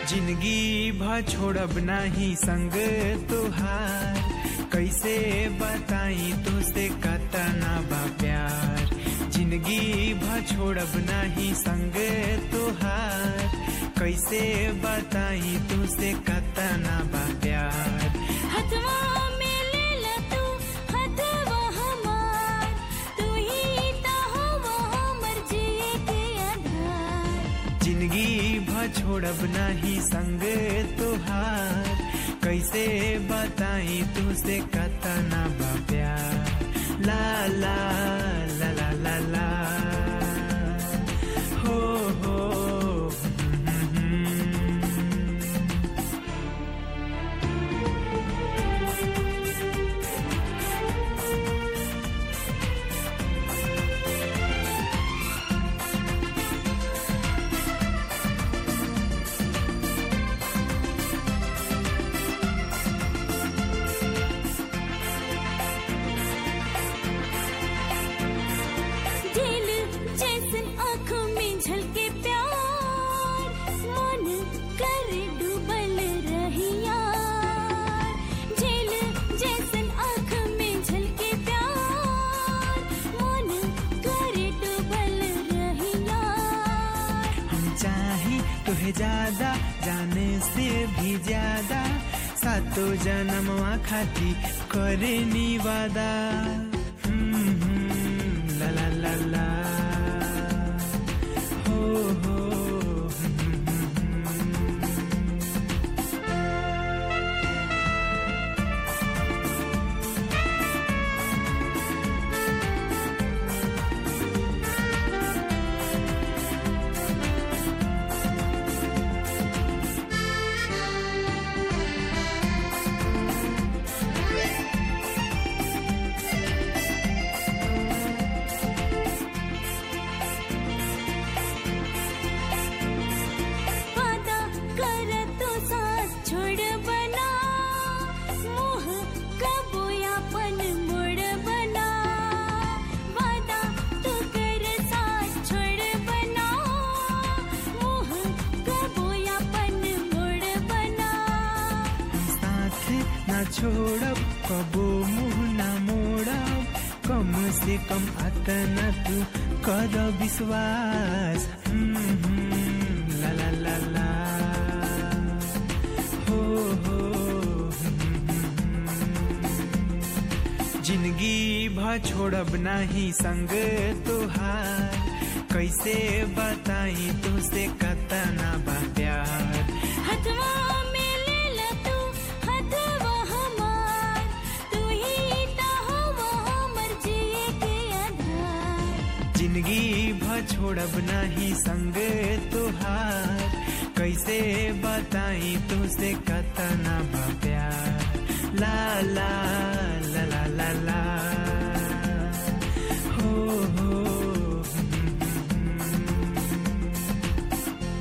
जिंदगी भर छोड़ब नाही संग तुहार, कैसे बताई तुझसे कतना बा प्यार। जिंदगी भर छोड़ब नाही संग तुहार, कैसे बताई तुझसे कतना बा प्यार। हथवा में ले ला तू हथवा हमार, तू ही ता हवा हमर जिए के आधार। जिंदगी भर छोड़ब नाही संग तुहार, कैसे बताई तुझसे कतना बा प्यार। ला ला ला ला ला ला हो हो तुहे ज्यादा जाने से भी ज्यादा, सातो जन्मवा खाती करे निवादा। ला ला ला ला हो हो छोड़ब कबो मुँह ना मोड़ब, कम से कम अतना तू कर विश्वास। ला ला ला ला हो हो जिंदगी भर छोड़ब नाही संग तुहार, कैसे बताई तुझसे कतना बा प्यार। हथवा जिंदगी भर छोड़ब नाही संग तुहार, कैसे बताई तुझसे कतना बा प्यार। ला ला